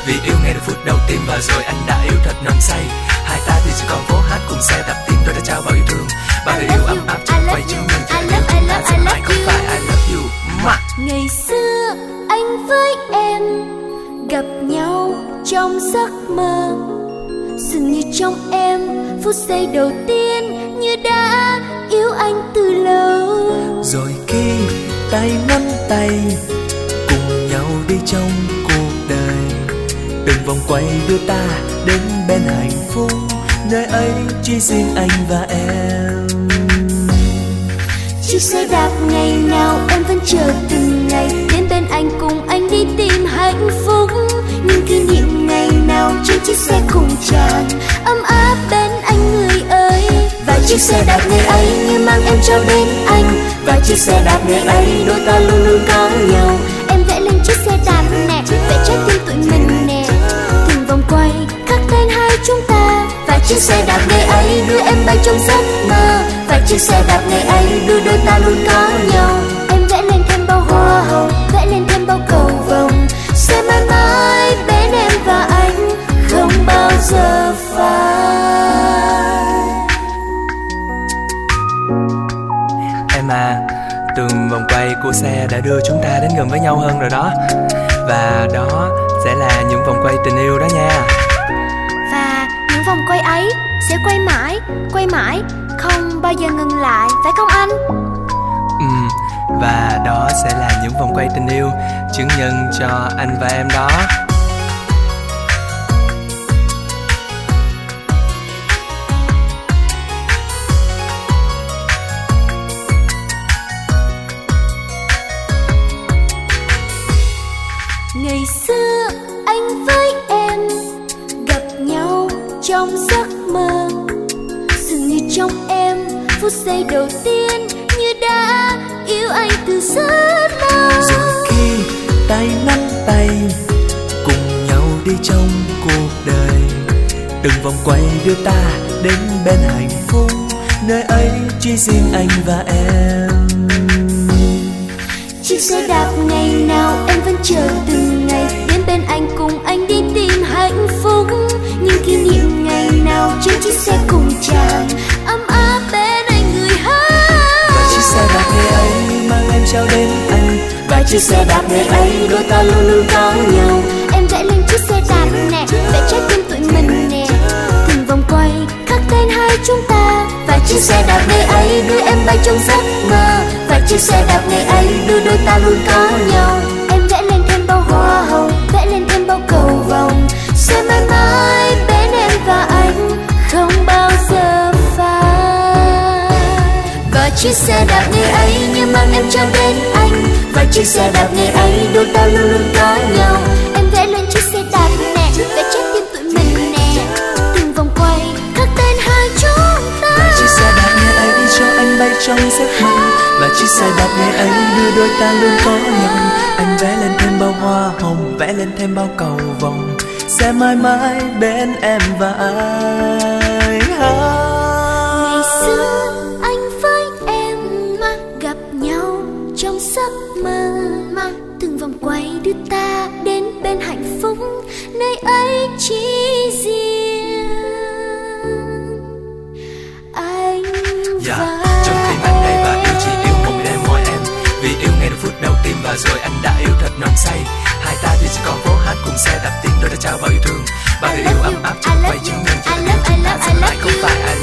vì yêu ngay từ phút đầu tiên và rồi anh đã yêu thật nồng say. Hai ta thì chỉ còn phố hát cùng xe đạp tiếng tôi đã trao bao yêu thương, bao điều yêu ấm áp trong quay chứng minh cho yêu thương ta sẽ mãi không phải I love you mà. Ngày xưa anh với em gặp nhau trong giấc mơ, dường như trong em phút giây đầu tiên như đã yêu anh từ lâu. Rồi khi tay nắm tay cùng nhau đi trong cuộc đời, từng vòng quay đưa ta đến bên hạnh phúc, nơi ấy chỉ riêng anh và em. Chiếc xe đạp ngày nào em vẫn chờ từng ngày đến bên anh cùng anh đi tìm hạnh phúc. Những kỷ niệm ngày nào trên chiếc xe cùng tràn ấm áp bên anh người ơi. Và chiếc xe đạp ngày ấy như mang em trao đến anh, và chiếc xe đạp ngày ấy đôi ta luôn luôn có nhau. Em vẽ lên chiếc xe đạp nè, vẽ trái tim tụi mình nè, từng vòng quay khắc tên hai chúng ta. Và chiếc xe đạp ngày ấy đưa em bay trong giấc mơ, và chiếc xe đạp ngày ấy đưa đôi ta luôn có nhau. Em vẽ lên thêm bao hoa hồng, vẽ lên thêm bao cầu vồng, sẽ mãi mãi bên em và anh không bao giờ phai. Em à, từng vòng quay của xe đã đưa chúng ta đến gần với nhau hơn rồi đó. Và đó sẽ là những vòng quay tình yêu đó nha. Và những vòng quay ấy sẽ quay mãi, không bao giờ ngừng lại, phải không anh? Và đó sẽ là những vòng quay tình yêu chứng nhân cho anh và em đó. Ngày xưa anh với em gặp nhau trong giấc mơ, dường như trong em phút giây đầu tiên như đã yêu anh từ rất lâu. Rồi khi tay nắm tay cùng nhau đi trong cuộc đời, từng vòng quay đưa ta đến bên hạnh phúc, nơi ấy chỉ riêng anh và em. Chiếc xe đạp ngày nào em vẫn chờ từng ngày đến bên anh cùng anh đi tìm hạnh phúc. Những kỷ niệm ngày nào trên chiếc xe cùng tràn ấm áp bên anh người hát. Và chiếc xe đạp ngày ấy mang em trao đến anh, và chiếc xe đạp ngày ấy đôi ta luôn luôn có nhau. Em vẽ lên chiếc xe đạp nè, vẽ trái tim tụi mình nè, từng vòng quay khắc tên hai chúng ta. Và chiếc xe đạp ngày ấy đưa em bay trong giấc mơ, và chiếc xe đạp ngày ấy đưa đôi ta luôn có nhau. Em vẽ lên thêm bao hoa hồng, vẽ lên thêm bao cầu vồng, sẽ mãi mãi bên em và anh không bao giờ phai. Và chiếc xe đạp ngày ấy như mang em trao đến anh, và chiếc xe đạp ngày ấy đôi ta luôn luôn có nhau. Em vẽ lên chiếc xe đạp nè, vẽ trái tim tụi mình nè, từng vòng quay khắc tên hai chúng ta. Và chiếc xe đạp ngày ấy đi cho anh bay trong giấc mơ, và chiếc xe đạp ngày ấy đưa đôi ta luôn có nhau. Anh vẽ lên thêm bao hoa hồng, vẽ lên thêm bao cầu vồng, sẽ mãi mãi bên em và anh. Ngày xưa anh với em gặp nhau trong giấc mơ, từng vòng quay đưa ta đến bên hạnh phúc, nơi ấy chỉ riêng anh và trong tim anh đây và yêu chỉ yêu một đêm mỗi em, vì yêu ngay từ phút đầu tiên và rồi anh đã yêu thật nồng say. Hai ta thì chỉ còn phố hát cùng xe đạp tiếng tôi đã trao bao yêu thương, bao điều yêu ấm áp trong quay chứng minh cho yêu chúng ta sẽ mãi không phải I